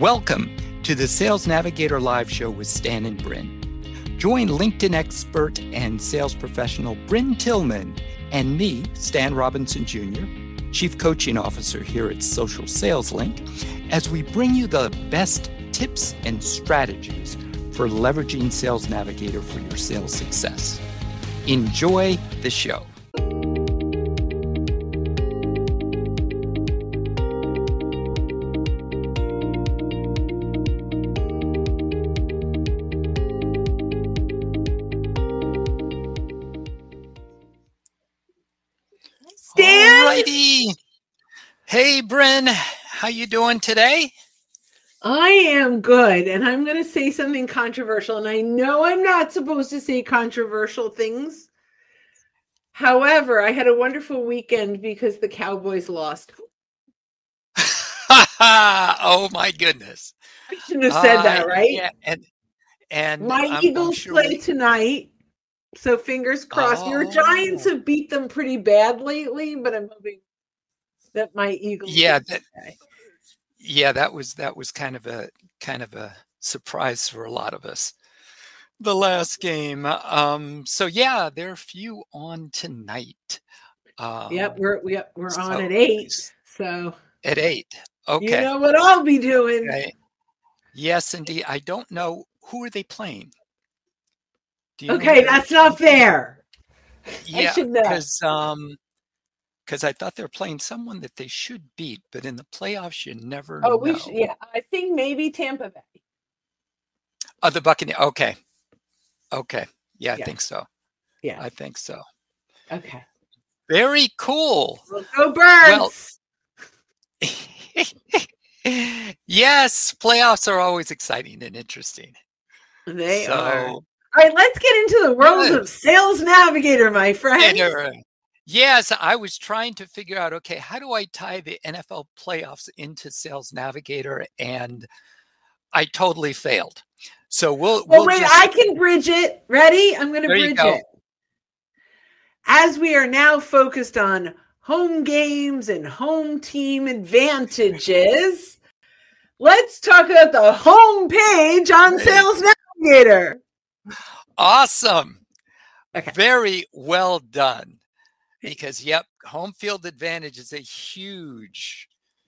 Welcome to the Sales Navigator Live Show with Stan and Bryn. Join LinkedIn expert and sales professional Bryn Tillman and me, Stan Robinson Jr., Chief Coaching Officer here at Social Sales Link, as we bring you the best tips and strategies for leveraging Sales Navigator for your sales success. Enjoy the show. Alrighty. Hey, Bryn, how you doing today? I am good, and I'm going to say something controversial, and I know I'm not supposed to say controversial things. However, I had a wonderful weekend because the Cowboys lost. Oh my goodness! I shouldn't have said that, right? Yeah, and my Eagles play tonight. So fingers crossed. Your Giants have beat them pretty bad lately, but I'm hoping that my Eagles. Yeah, that was kind of a surprise for a lot of us. The last game. So yeah, there are a few on tonight. Yep, we're on at 8. So at 8. Okay. You know what I'll be doing. Okay. Yes, indeed. I don't know, who are they playing? Okay, that's not fair. Yeah, because I thought they were playing someone that they should beat, but in the playoffs you never know. I think maybe Tampa Bay. Oh, the Buccaneers. Okay. Yeah, I think so. Yeah, I think so. Okay. Very cool. Well, go Birds. Yes, playoffs are always exciting and interesting. They are. All right, let's get into the world of Sales Navigator, my friend. Yes, I was trying to figure out, okay, how do I tie the NFL playoffs into Sales Navigator? And I totally failed. So we'll wait, I can bridge it. Ready? I'm going to bridge it. As we are now focused on home games and home team advantages, let's talk about the home page on Sales Navigator. Awesome. Okay. Very well done. Because, yep, home field advantage is a huge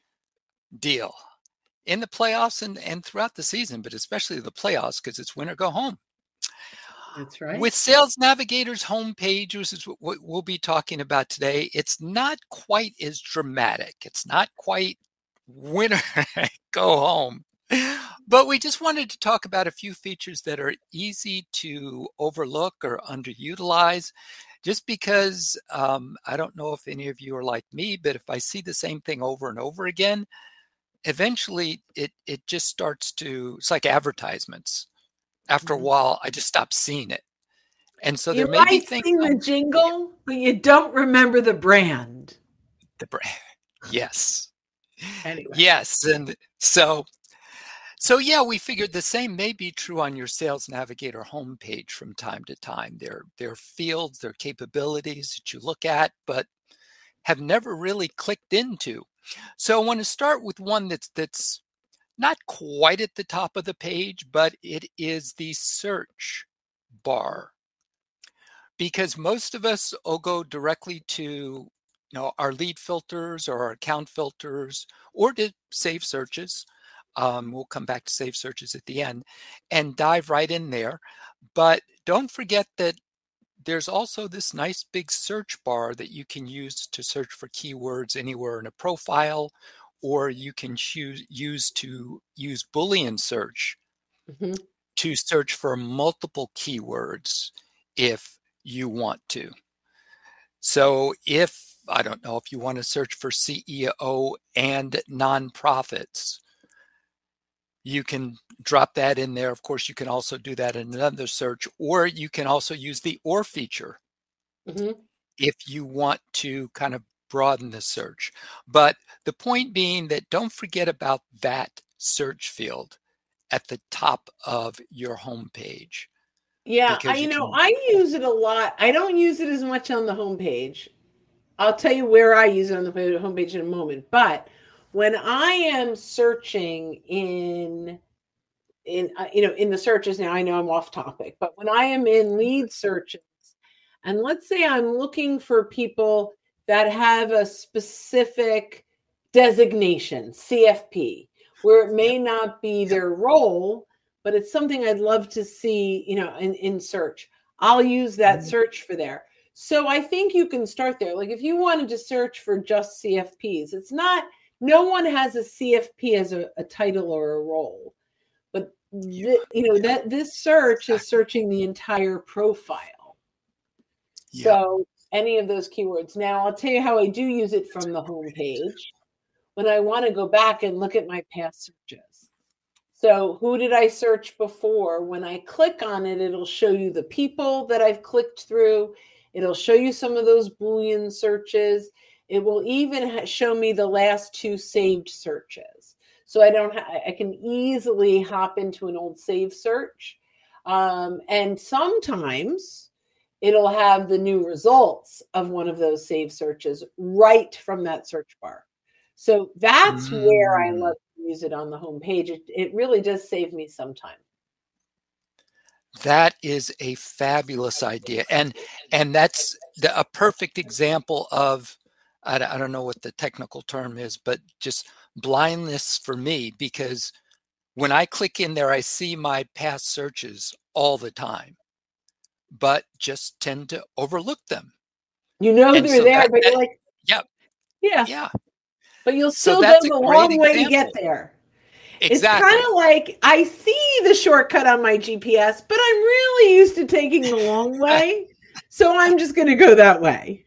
deal in the playoffs and throughout the season, but especially the playoffs because it's win or go home. That's right. With Sales Navigator's homepage, which is what we'll be talking about today, it's not quite as dramatic. It's not quite win or go home. But we just wanted to talk about a few features that are easy to overlook or underutilize, just because I don't know if any of you are like me, but if I see the same thing over and over again, eventually it just starts to, it's like advertisements. After a while, I just stop seeing it. And so there may be things. You might sing the jingle, but you don't remember the brand. The brand. Yes. Anyway. Yes. And so yeah, we figured the same may be true on your Sales Navigator homepage from time to time. There are fields, there are capabilities that you look at, but have never really clicked into. So I want to start with one that's not quite at the top of the page, but it is the search bar. Because most of us will go directly to our lead filters or our account filters or to save searches. We'll come back to save searches at the end and dive right in there. But don't forget that there's also this nice big search bar that you can use to search for keywords anywhere in a profile, or you can use Boolean search to search for multiple keywords if you want to. So I don't know if you want to search for CEO and nonprofits, you can drop that in there. Of course, you can also do that in another search, or you can also use the or feature if you want to kind of broaden the search. But the point being that don't forget about that search field at the top of your homepage. Yeah, I use it a lot. I don't use it as much on the homepage. I'll tell you where I use it on the homepage in a moment. But when I am searching in the searches, now I know I'm off topic, but when I am in lead searches, and let's say I'm looking for people that have a specific designation, CFP, where it may not be their role, but it's something I'd love to see, in search. I'll use that search for there. So I think you can start there. Like if you wanted to search for just CFPs, no one has a CFP as a title or a role. But this search is searching the entire profile. Yeah. So any of those keywords. Now I'll tell you how I do use it from the home page when I want to go back and look at my past searches. So who did I search before? When I click on it, it'll show you the people that I've clicked through. It'll show you some of those Boolean searches. It will even show me the last 2 saved searches. So I can easily hop into an old save search. And sometimes it'll have the new results of one of those save searches right from that search bar. So that's where I love to use it on the home page. It really does save me some time. That is a fabulous idea. And that's a perfect example of, I don't know what the technical term is, but just blindness for me, because when I click in there, I see my past searches all the time, but just tend to overlook them. They're there, but you're like, yeah. But you'll still go the long way to get there. Exactly. It's kind of like I see the shortcut on my GPS, but I'm really used to taking the long way, so I'm just going to go that way.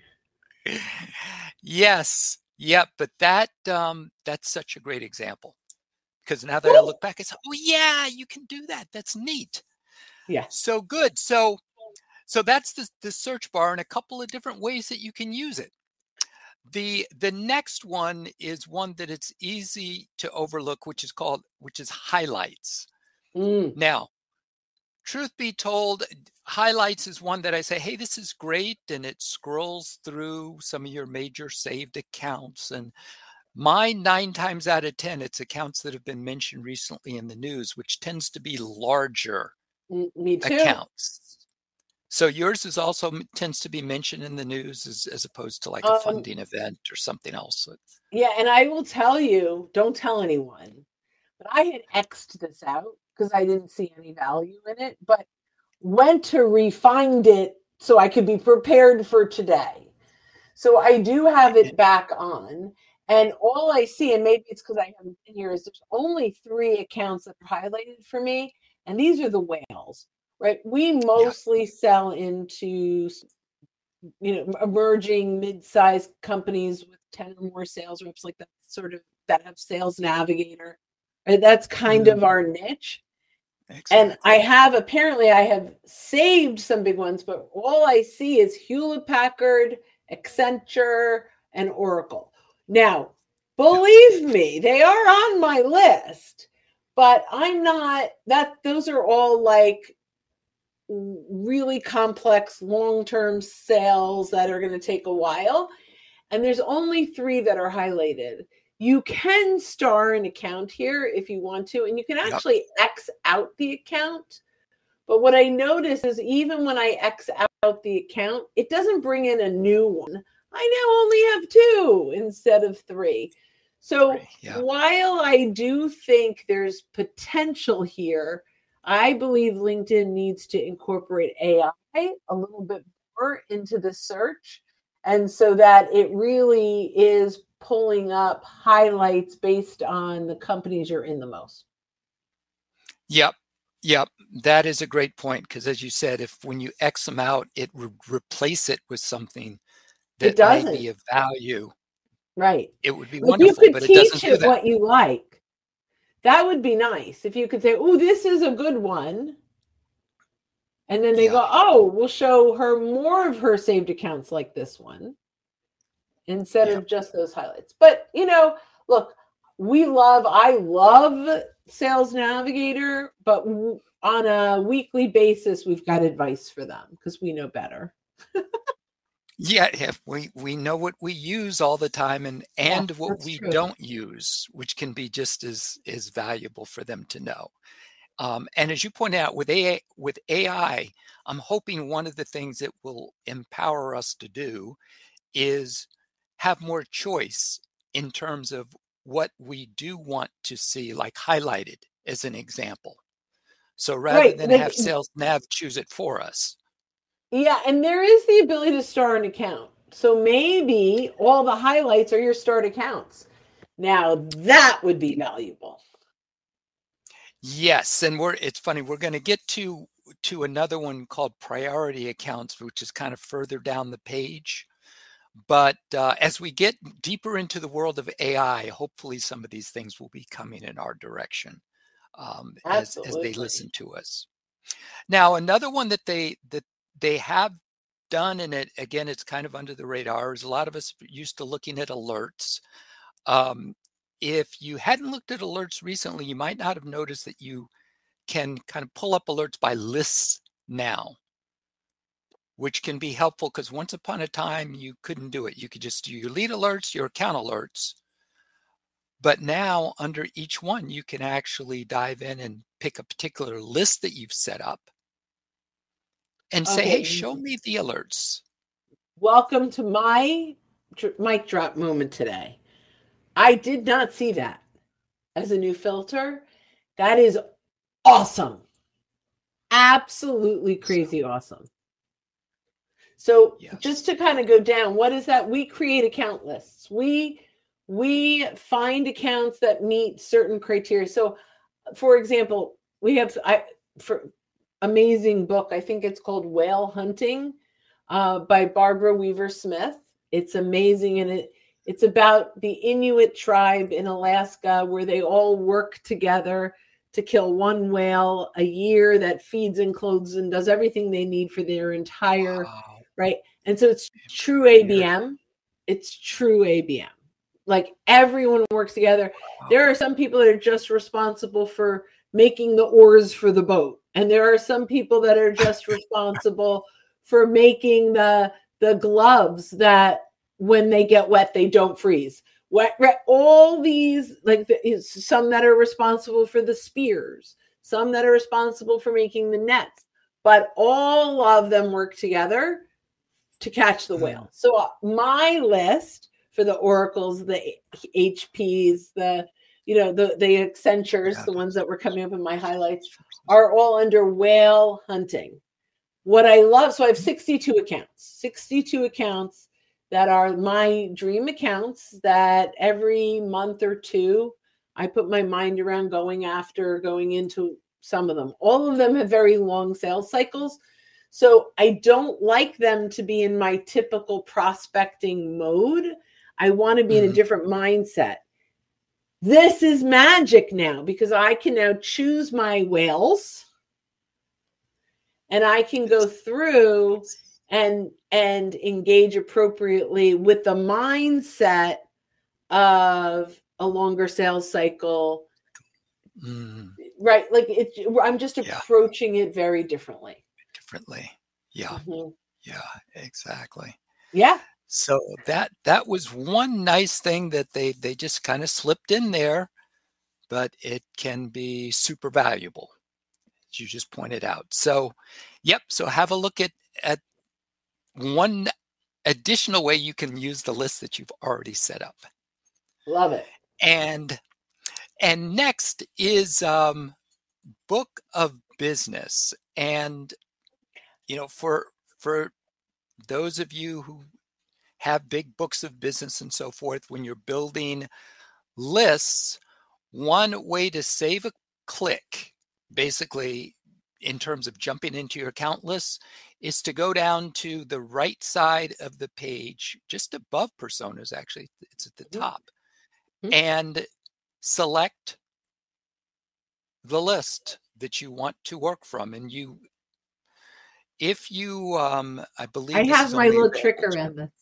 Yes. Yep. But that's such a great example, because now that I look back, it's, oh yeah, you can do that. That's neat. Yeah. So good. So that's the search bar and a couple of different ways that you can use it. The next one is one that it's easy to overlook, which is highlights. Now, truth be told, highlights is one that I say, hey, this is great. And it scrolls through some of your major saved accounts. And mine, 9 times out of 10, it's accounts that have been mentioned recently in the news, which tends to be larger accounts. So yours is also tends to be mentioned in the news as opposed to like a funding event or something else. Yeah. And I will tell you, don't tell anyone, but I had X'd this out because I didn't see any value in it, but went to refind it so I could be prepared for today. So I do have it back on, and all I see, and maybe it's because I haven't been here, is there's only 3 accounts that are highlighted for me. And these are the whales, right? We mostly sell into, emerging mid-sized companies with 10 or more sales reps, like that that have Sales Navigator. Right? That's kind of our niche. Exactly. And I have saved some big ones, but all I see is Hewlett-Packard, Accenture, and Oracle. Now, believe me, they are on my list, but I'm not those are all like really complex long-term sales that are going to take a while. And there's only 3 that are highlighted. You can star an account here if you want to, and you can actually X out the account. But what I notice is even when I X out the account, it doesn't bring in a new one. I now only have 2 instead of 3. So while I do think there's potential here, I believe LinkedIn needs to incorporate AI a little bit more into the search. And so that it really is pulling up highlights based on the companies you're in the most. Yep. That is a great point, because as you said, when you X them out, it would replace it with something that may be of value. Right. It would be wonderful, but it doesn't do that. You could teach it what you like. That would be nice if you could say, oh, this is a good one. And then they go, oh, we'll show her more of her saved accounts like this one instead of just those highlights. But, look, I love Sales Navigator, but on a weekly basis, we've got advice for them because we know better. Yeah, if we know what we use all the time and Yeah, what that's we true. don't use, which can be just as valuable for them to know. And as you point out, with AI, I'm hoping one of the things it will empower us to do is have more choice in terms of what we do want to see, like highlighted as an example. So rather Right. than Like, have Sales Nav choose it for us. yeah, and there is the ability to start an account. So maybe all the highlights are your start accounts. Now that would be valuable. Yes, and it's funny, we're going to get to another one called priority accounts, which is kind of further down the page. But as we get deeper into the world of AI, hopefully some of these things will be coming in our direction as they Absolutely. listen to us. Now, another one that they have done, and it again, it's kind of under the radar, is a lot of us used to looking at alerts. If you hadn't looked at alerts recently, you might not have noticed that you can kind of pull up alerts by lists now, which can be helpful because once upon a time you couldn't do it. You could just do your lead alerts, your account alerts. But now under each one, you can actually dive in and pick a particular list that you've set up and say, hey, Okay. show me the alerts. Welcome to my mic drop moment today. I did not see that as a new filter. That is awesome. Absolutely crazy awesome. So Yes. just to kind of go down, what is that? We create account lists. We find accounts that meet certain criteria. So for example, we have for amazing book, I think it's called Whale Hunting by Barbara Weaver Smith. It's amazing, and it's about the Inuit tribe in Alaska where they all work together to kill one whale a year that feeds and clothes and does everything they need for their entire right. And so it's true ABM. It's true ABM. Like everyone works together. There are some people that are just responsible for making the oars for the boat, and there are some people that are just responsible for making the gloves that when they get wet they don't freeze. All these, like some that are responsible for the spears, some that are responsible for making the nets, but all of them work together to catch the whale. So my list for the Oracles, the HPs, the Accentures, the ones that were coming up in my highlights, are all under whale hunting. What I love, so I have 62 accounts that are my dream accounts that every month or two, I put my mind around going into some of them. All of them have very long sales cycles. So I don't like them to be in my typical prospecting mode. I want to be in a different mindset. This is magic now because I can now choose my whales and I can go through and engage appropriately with the mindset of a longer sales cycle. Right. Like I'm just approaching it very differently. Yeah. Yeah, exactly. Yeah. So that was one nice thing that they just kind of slipped in there, but it can be super valuable, as you just pointed out. So, yep. So have a look at one additional way you can use the list that you've already set up. Love it. And next is book of business. And for those of you who have big books of business and so forth, when you're building lists, one way to save a click, basically in terms of jumping into your account lists, is to go down to the right side of the page, just above personas, actually, it's at the top, and select the list that you want to work from. And if you, I believe I have my little trick around this.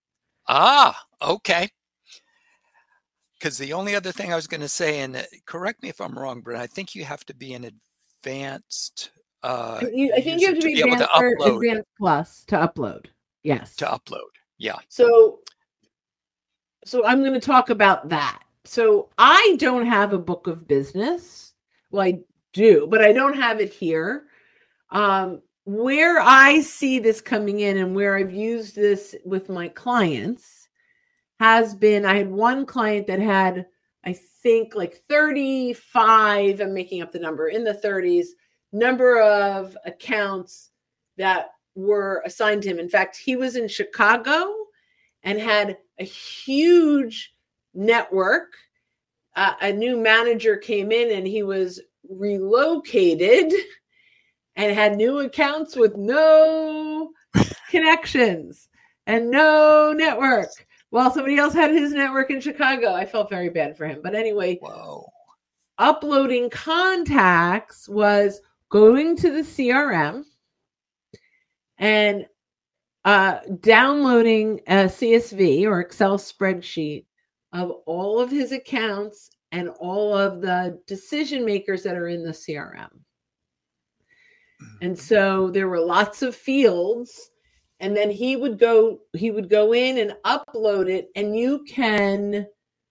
Okay. Because the only other thing I was going to say, and correct me if I'm wrong, but I think you have to be an advanced I think you have to be advanced or advanced plus to upload. Yes. to upload. Yeah. So I'm going to talk about that. So I don't have a book of business. Well, I do, but I don't have it here. Where I see this coming in and where I've used this with my clients has been, I had one client that had, I think, like 35, I'm making up the number, in the 30s, number of accounts that were assigned to him. In fact, he was in Chicago and had a huge network. A new manager came in and he was relocated and had new accounts with no connections and no network. While somebody else had his network in Chicago. I felt very bad for him. But anyway, Whoa. Uploading contacts was going to the CRM and downloading a CSV or Excel spreadsheet of all of his accounts and all of the decision makers that are in the CRM. And so there were lots of fields, and then he would go in and upload it, and you can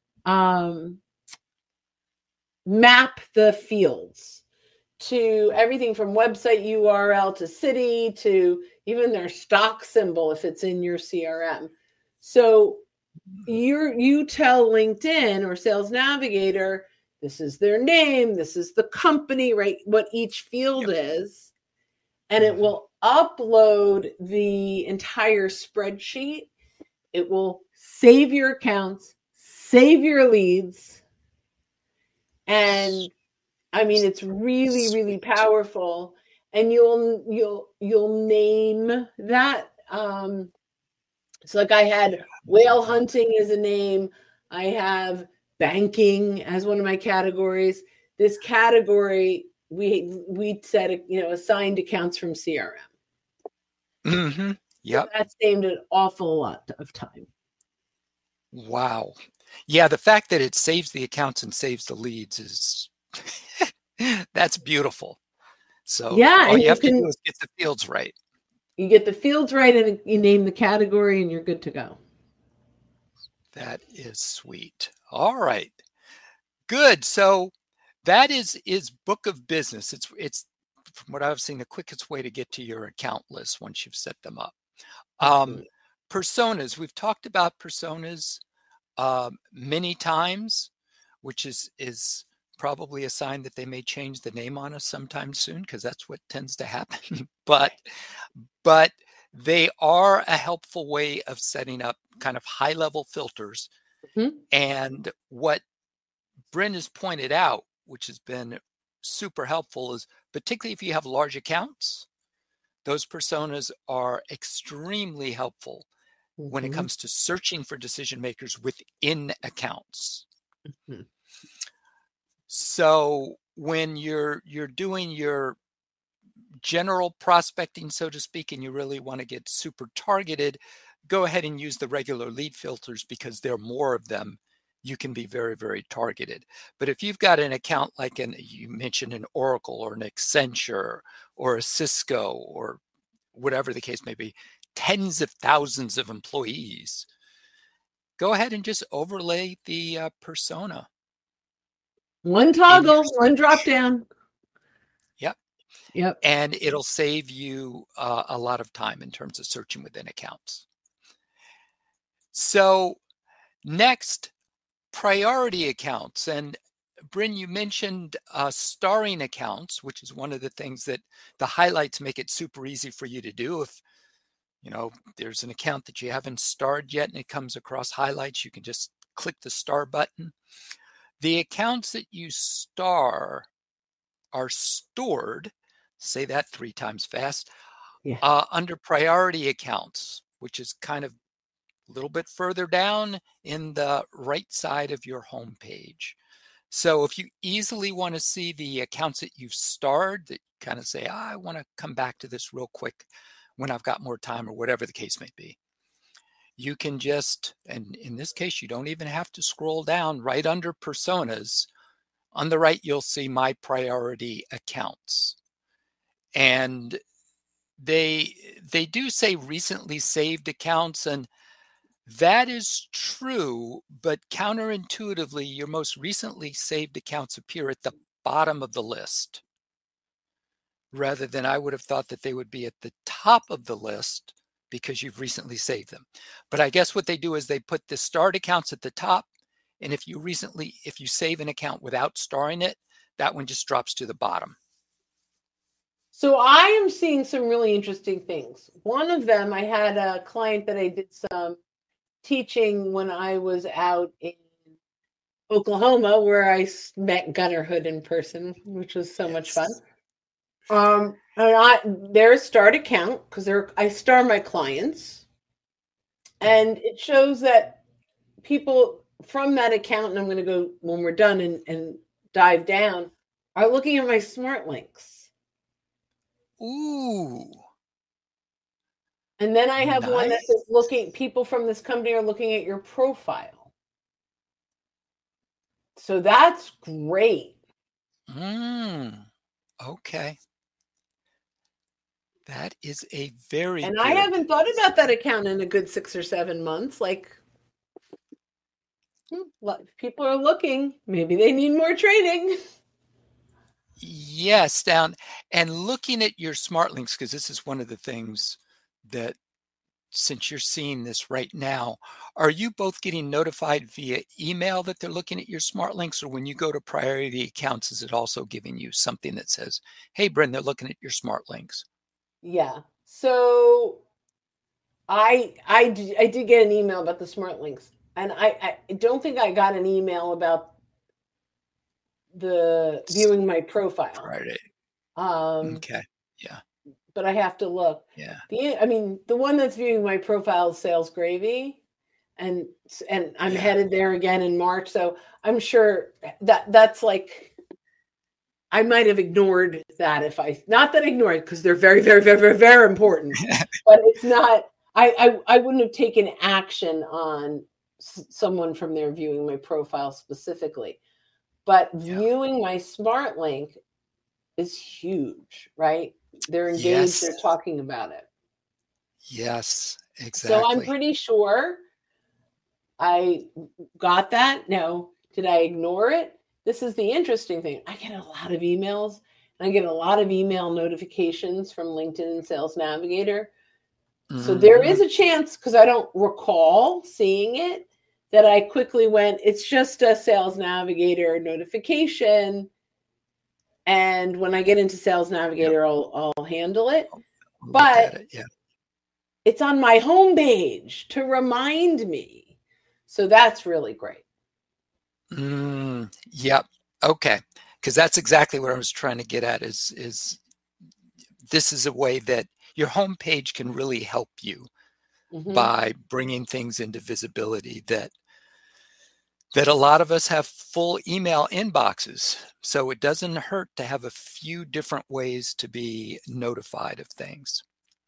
map the fields to everything from website URL to city to even their stock symbol if it's in your CRM. So you tell LinkedIn or Sales Navigator, this is their name, this is the company, right? What each field is. And it will upload the entire spreadsheet. It will save your accounts, save your leads. And I mean, it's really, really powerful. And you'll name that. So like I had whale hunting as a name. I have banking as one of my categories. This category, we said, assigned accounts from CRM. Mm-hmm. Yep. So that saved an awful lot of time. Wow. Yeah, the fact that it saves the accounts and saves the leads is that's beautiful. So yeah, all you have to do is get the fields right. You get the fields right and you name the category and you're good to go. That is sweet. All right. Good. So that is book of business. It's from what I've seen, the quickest way to get to your account list once you've set them up. Personas. We've talked about personas many times, which is probably a sign that they may change the name on us sometime soon, because that's what tends to happen. but they are a helpful way of setting up kind of high-level filters. And what Bryn has pointed out, which has been super helpful, is particularly if you have large accounts, those personas are extremely helpful when it comes to searching for decision makers within accounts. So when you're doing your general prospecting, so to speak, and you really want to get super targeted, go ahead and use the regular lead filters, because there are more of them. You can be very, very targeted. But if you've got an account like you mentioned an Oracle or an Accenture or a Cisco or whatever the case may be, tens of thousands of employees, go ahead and just overlay the persona. One toggle, one drop down. Yep. And it'll save you a lot of time in terms of searching within accounts. So next, priority accounts. And Bryn, you mentioned starring accounts, which is one of the things that the highlights make it super easy for you to do. If there's an account that you haven't starred yet and it comes across highlights, you can just click the star button. The accounts that you star are stored, say that 3 times fast, under priority accounts, which is kind of a little bit further down in the right side of your home page. So if you easily want to see the accounts that you've starred, that kind of say, I want to come back to this real quick when I've got more time, or whatever the case may be, you can just, and in this case, you don't even have to scroll down. Right under personas, on the right, you'll see my priority accounts. And they do say recently saved accounts, and that is true, but counterintuitively, your most recently saved accounts appear at the bottom of the list, rather than I would have thought that they would be at the top of the list because you've recently saved them. But I guess what they do is they put the starred accounts at the top, and if you save an account without starring it, that one just drops to the bottom. So I am seeing some really interesting things. One of them, I had a client that I did some teaching when I was out in Oklahoma, where I met Gunnar Hood in person, which was so much fun. And their start account, because I star my clients, and it shows that people from that account, and I'm going to go when we're done and dive down, are looking at my smart links. Ooh. And then I have one that says people from this company are looking at your profile. So that's great. Okay. That is a very And I haven't thought about that account in a good 6 or 7 months. Like, people are looking, maybe they need more training. Yes, and looking at your smart links, because this is one of the things that, since you're seeing this right now, are you both getting notified via email that they're looking at your smart links, or when you go to priority accounts, is it also giving you something that says, hey, Bryn, they're looking at your smart links? Yeah. So I did get an email about the smart links, and I don't think I got an email about the viewing my profile. Right. Okay. Yeah. But I have to look. Yeah. The one that's viewing my profile is Sales Gravy, and I'm headed there again in March. So I'm sure that's like, I might have ignored that not that I ignored it, because they're very, very, very, very, very important, but it's not, I wouldn't have taken action on someone from there viewing my profile specifically. But viewing my smart link is huge, right? They're engaged, yes. They're talking about it. Yes, exactly. So I'm pretty sure I got that. No, did I ignore it? This is the interesting thing. I get a lot of emails, and I get a lot of email notifications from LinkedIn and Sales Navigator. Mm-hmm. So there is a chance, because I don't recall seeing it, that I quickly went, it's just a Sales Navigator notification. And when I get into Sales Navigator, I'll handle it. But it's on my homepage to remind me. So that's really great. Yep. Okay. Because that's exactly what I was trying to get at is this is a way that your homepage can really help you by bringing things into visibility that a lot of us have full email inboxes. So it doesn't hurt to have a few different ways to be notified of things.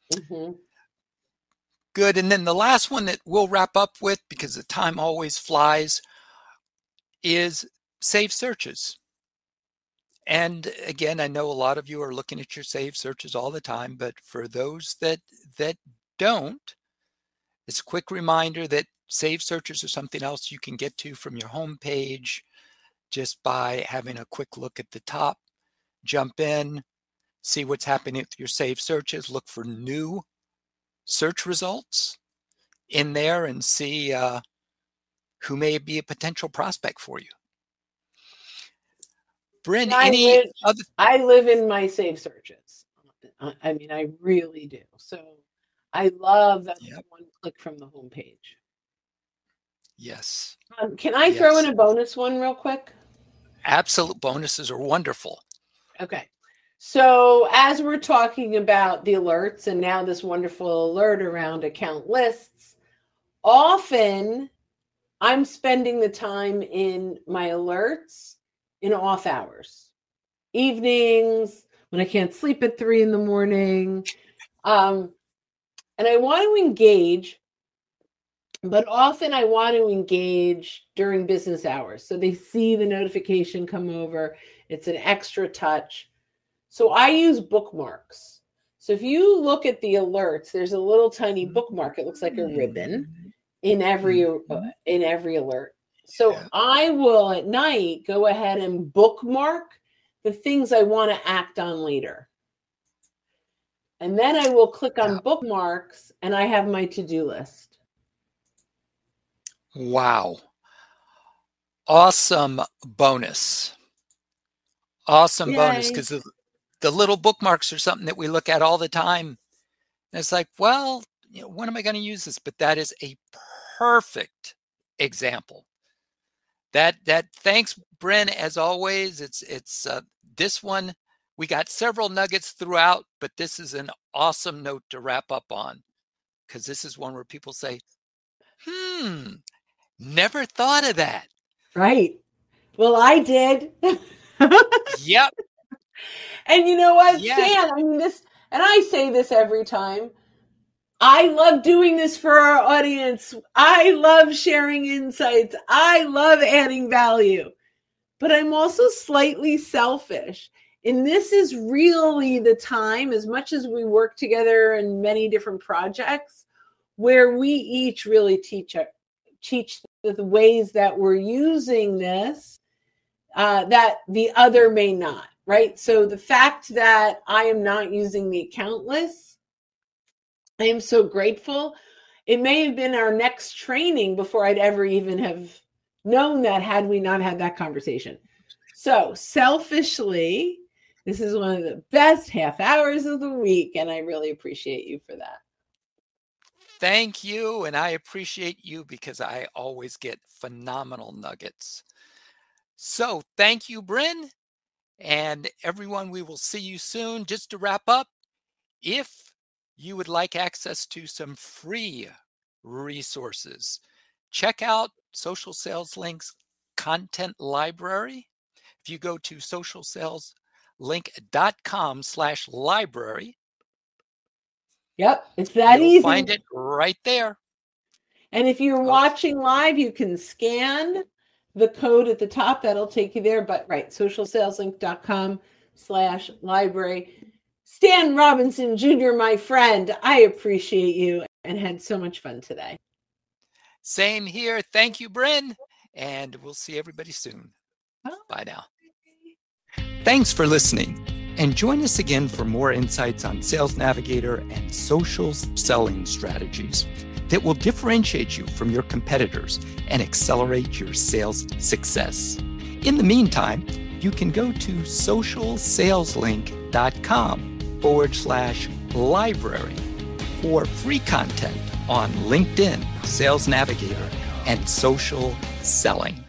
Good. And then the last one that we'll wrap up with, because the time always flies, is save searches. And again, I know a lot of you are looking at your save searches all the time, but for those that don't, it's a quick reminder that save searches are something else you can get to from your home page just by having a quick look at the top, jump in, see what's happening with your save searches, look for new search results in there, and see who may be a potential prospect for you. Bryn, I live in my save searches. I mean, I really do. So I love that one click from the homepage. Yes. Can I throw in a bonus one real quick? Absolute bonuses are wonderful. Okay. So as we're talking about the alerts, and now this wonderful alert around account lists, often I'm spending the time in my alerts in off hours, evenings, when I can't sleep at 3 a.m. And I want to engage, but often I want to engage during business hours. So they see the notification come over. It's an extra touch. So I use bookmarks. So if you look at the alerts, there's a little tiny bookmark. It looks like a ribbon in every alert. So I will at night go ahead and bookmark the things I want to act on later. And then I will click on bookmarks and I have my to-do list. Wow. Awesome bonus. Awesome bonus, because the little bookmarks are something that we look at all the time. And it's like, well, when am I going to use this? But that is a perfect example. That thanks, Bryn, as always. It's this one. We got several nuggets throughout, but this is an awesome note to wrap up on, because this is one where people say, never thought of that. Right. Well, I did. Yep. And you know what, Stan, I mean this, and I say this every time. I love doing this for our audience. I love sharing insights. I love adding value. But I'm also slightly selfish. And this is really the time, as much as we work together in many different projects, where we each really teach the ways that we're using this that the other may not, right? So the fact that I am not using the account list, I am so grateful. It may have been our next training before I'd ever even have known that, had we not had that conversation. So selfishly, this is one of the best half hours of the week, and I really appreciate you for that. Thank you, and I appreciate you, because I always get phenomenal nuggets. So thank you, Bryn, and everyone, we will see you soon. Just to wrap up, if you would like access to some free resources, check out Social Sales Link's content library. If you go to socialsaleslink.com/library. Yep, it's that You'll easy. Find it right there. And if you're watching live, you can scan the code at the top. That'll take you there. But right, socialsaleslink.com/library. Stan Robinson Jr., my friend, I appreciate you and had so much fun today. Same here. Thank you, Bryn. And we'll see everybody soon. Bye now. Thanks for listening. And join us again for more insights on Sales Navigator and social selling strategies that will differentiate you from your competitors and accelerate your sales success. In the meantime, you can go to socialsaleslink.com/library for free content on LinkedIn, Sales Navigator, and social selling.